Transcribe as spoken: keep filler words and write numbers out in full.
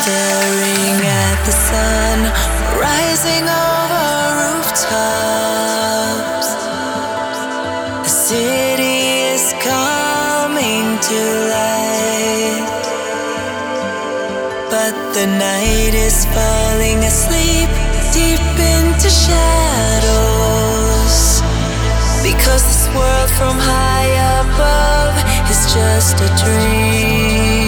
Staring at the sun rising over rooftops. The city is coming to light, but the night is falling asleep deep into shadows, because this world from high above is just a dream.